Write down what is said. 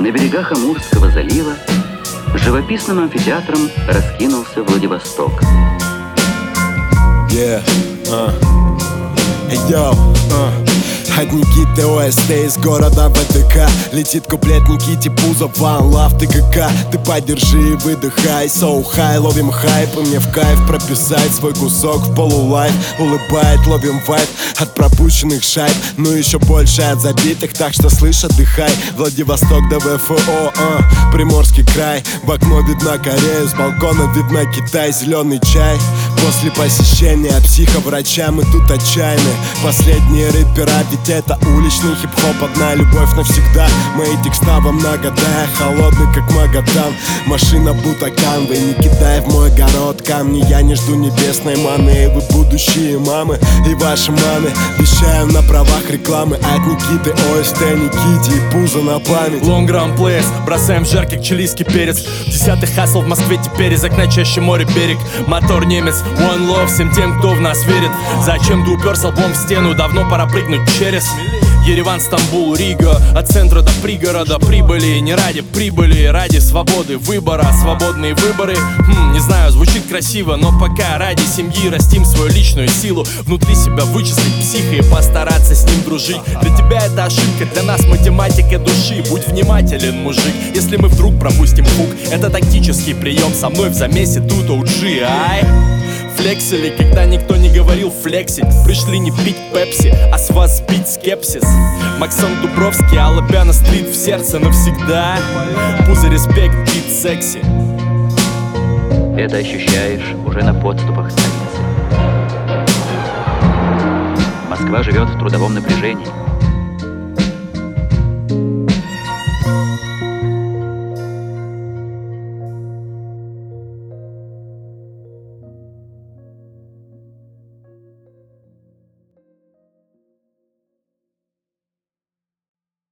На берегах Амурского залива живописным амфитеатром раскинулся Владивосток. От Никиты ОСТ из города ВТК летит куплет Никите Пузов, One Love, ТКК. Ты подержи и выдыхай, so high, ловим хайп. И мне в кайф прописать свой кусок в полулайф. Улыбает, ловим вайп от пропущенных шайб, ну еще больше от забитых, так что слышь, отдыхай. Владивосток до ВФО, Приморский край. В окно видна Корея, с балкона видна Китай. Зеленый чай после посещения психоврача. Мы тут отчаянны, последние рэпера, ведь это уличный хип-хоп, одна любовь навсегда. Мои текста во многодая, холодный как Магадан. Машина Бутакан, вы не кидай в мой огород камни. Я не жду небесной маны, и вы будущие мамы, и ваши мамы. Вещаю на правах рекламы от Никиты ОСТ, Никите и Пузо на память. Long Ground Place, бросаем в жар, как чилийский перец. 10-й хасл в Москве теперь, из окна чаще море берег. Мотор немец, One Love всем тем, кто в нас верит. Зачем ты уперся лбом в стену, давно пора прыгнуть через Ереван, Стамбул, Рига. От центра до пригорода прибыли не ради прибыли, ради свободы выбора. Свободные выборы, не знаю, звучит красиво, но пока ради семьи растим свою личную силу. Внутри себя вычислить психа и постараться с ним дружить. Для тебя это ошибка, для нас математика души. Будь внимателен, мужик, если мы вдруг пропустим хук. Это тактический прием, со мной в замесе тут OG, ай. Флексили, когда никто не говорил флексить. Пришли не пить пепси, а с вас сбить скепсис. Максон Дубровский, Алабяна стрит в сердце навсегда. Пузо, респект, бит, секси. Это ощущаешь уже на подступах столицы. Москва живет в трудовом напряжении.